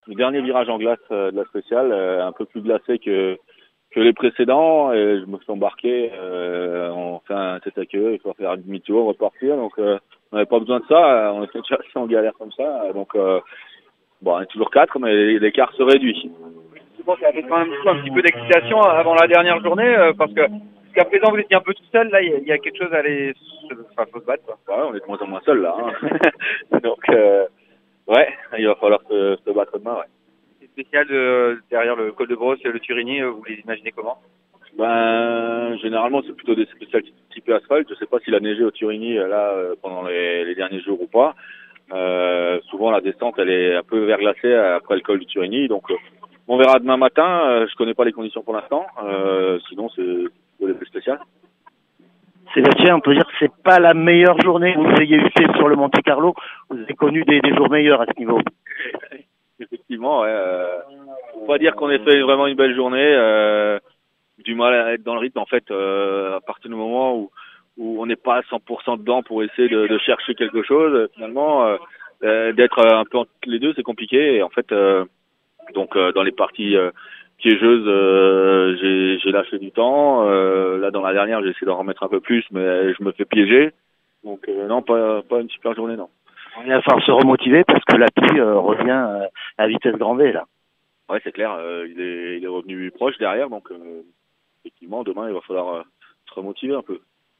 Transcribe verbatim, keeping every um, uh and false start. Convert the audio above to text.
Le dernier virage en glace euh, de la spéciale, euh, un peu plus glacé que que les précédents, et je me suis embarqué, euh, on fait un tête à queue, il faut faire un demi-tour, repartir, donc euh, on n'avait pas besoin de ça, euh, on était déjà assez en galère comme ça, donc euh, bon, on est toujours quatre, mais l'écart se réduit. Je pense qu'il y avait quand même un petit peu d'excitation avant la dernière journée, euh, parce que jusqu'à présent vous étiez un peu tout seul, là il y, a- il y a quelque chose à aller, enfin faut se battre quoi. Ouais, on est de moins en moins seul là, hein. donc euh, ouais, il va falloir se, se battre demain, ouais. C'est spécial de, derrière le col de Brosse et le Turini, euh, vous les imaginez comment? Ben, généralement, c'est plutôt des spéciales typées asphalte. Je sais pas s'il a neigé au Turini, euh, là, euh, pendant les, les derniers jours ou pas. Euh, souvent, la descente, elle est un peu verglacée après le col du Turini. Donc, euh, on verra demain matin. Euh, je connais pas les conditions pour l'instant. Euh, sinon, c'est plutôt des spéciales. Sébastien, on peut dire que c'est pas la meilleure journée que vous ayez eu fait sur le Monte Carlo. Vous avez connu des, des jours meilleurs à ce niveau. Effectivement, ouais. Euh, faut pas dire qu'on ait fait vraiment une belle journée. Euh, du mal à être dans le rythme, en fait, euh, à partir du moment où, où on n'est pas à cent pour cent dedans pour essayer de, de chercher quelque chose, euh, finalement, euh, euh, d'être un peu entre les deux, c'est compliqué. Et en fait, euh, donc euh, dans les parties euh, piégeuses, euh, j'ai, j'ai lâché du temps. Euh, là, dans la dernière, j'ai essayé d'en remettre un peu plus, mais je me fais piéger. Donc euh, non, pas, pas une super journée, non. On va falloir se remotiver parce que la pluie euh, revient euh, à vitesse grand V là. Ouais, c'est clair, euh, il, est, il est revenu proche derrière, donc euh, effectivement, demain, il va falloir euh, se remotiver un peu.